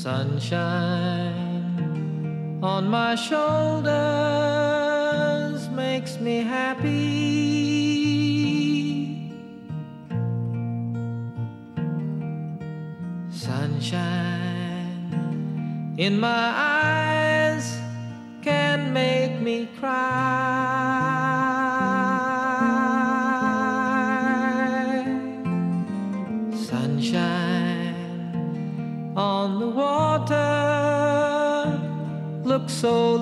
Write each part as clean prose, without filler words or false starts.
Sunshine on my shoulders makes me happy. Sunshine in my eyes can make me cry. Sunshine on the water looks so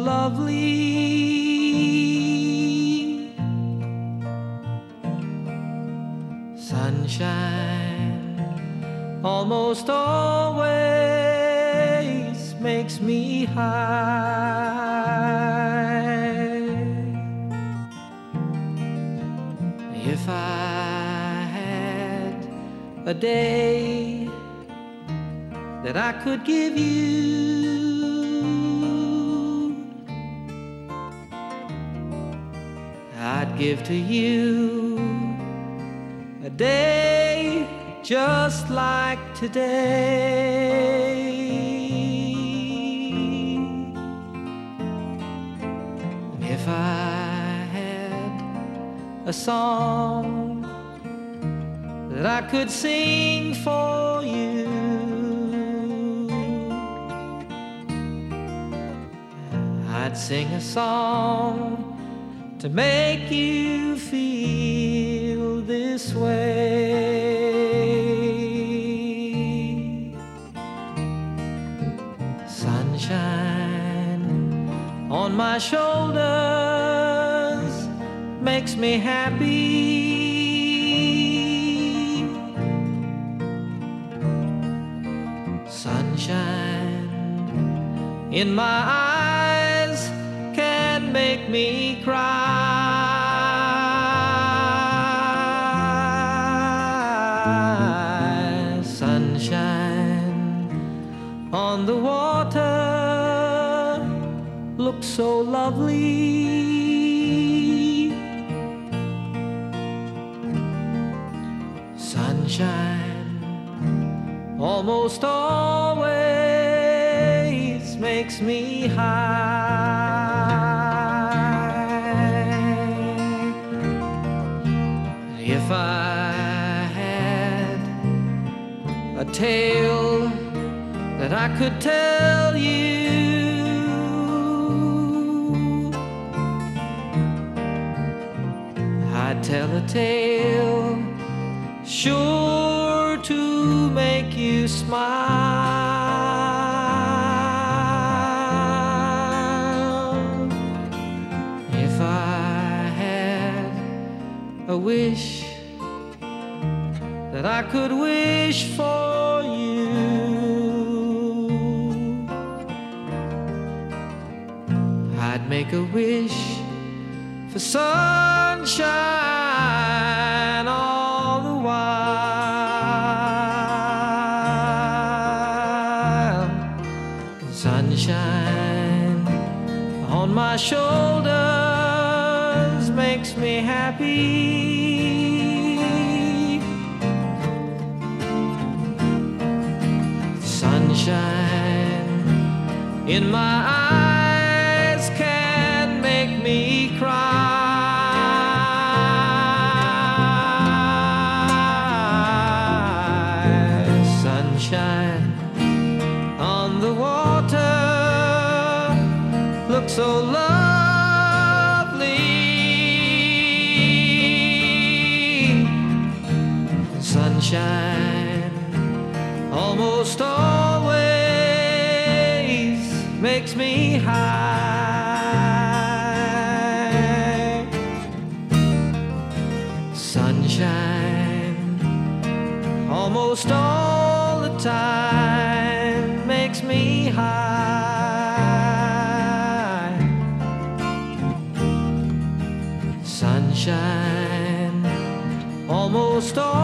lovely. Sunshine almost always makes me high. If I had a day that I could give you, I'd give to you a day just like today. If I had a song that I could sing for you, I'd sing a song to make you feel this way. Sunshine on my shoulders makes me happy. Sunshine in my eyes can make me cry. Sunshine on the water looks so lovely. Sunshine almost always makes me high. If I had a tale that I could tell you, I'd tell a tale sure to make you smile. If I had a wish that I could wish for you, I'd make a wish for sunshine all the while. Sunshine on my shoulders makes me happy. Sunshine in my eyes can make me cry. Sunshine on the water looks so lovely. Sunshine almost always makes me high. Sunshine almost all the time makes me high. Sunshine almost all